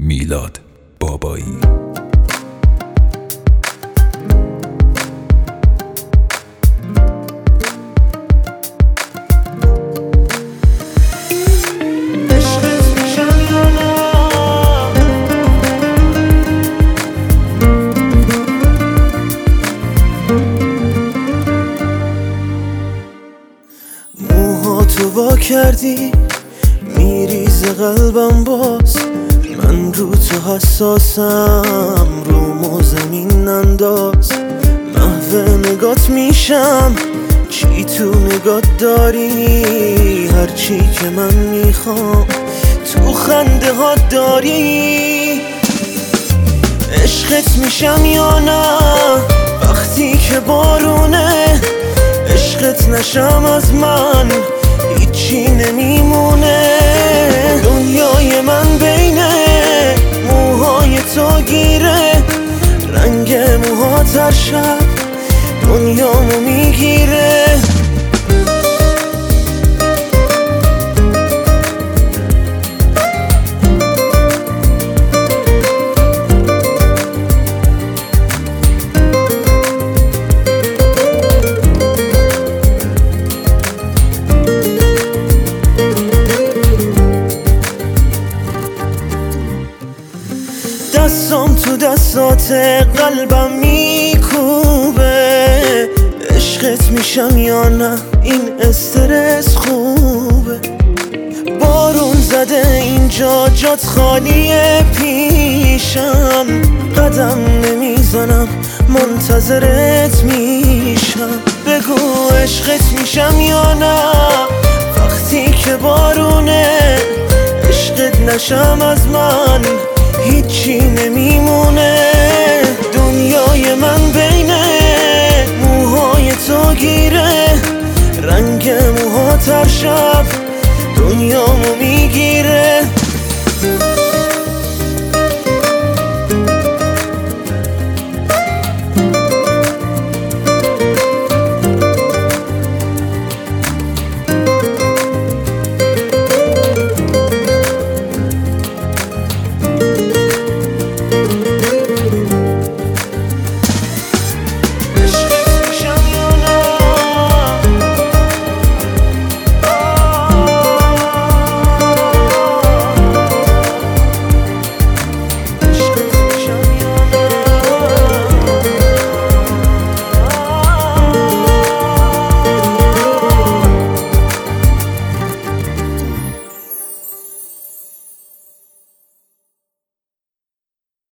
میلاد بابایی. موهاتو وا کردی میریزه قلبم باز، من رو تو حساسم، رومو زمین انداز. محو نگات میشم، چی تو نگات داری؟ هرچی که من میخوام تو خنده ها داری. عشقت میشم یا نه وقتی که بارونه؟ عشقت نشم از من هیچی نمیمونه. دنیای من بین موهای تو گیره، رنگ موهات هر شب دنیامو میگیره. دستام تو دستات قلبم میکوبه. عشقت میشم یا نه این استرس خوبه؟ بارون زده اینجا جات خالیه پیشم، قدم نمیزنم منتظرت میشم. بگو عشقت میشم یا نه وقتی که بارونه؟ عشقت نشم از من هیچی نمیمونه. دنیای من بین موهای تو گیره، رنگ موهات هر شب دنیامو میگیره.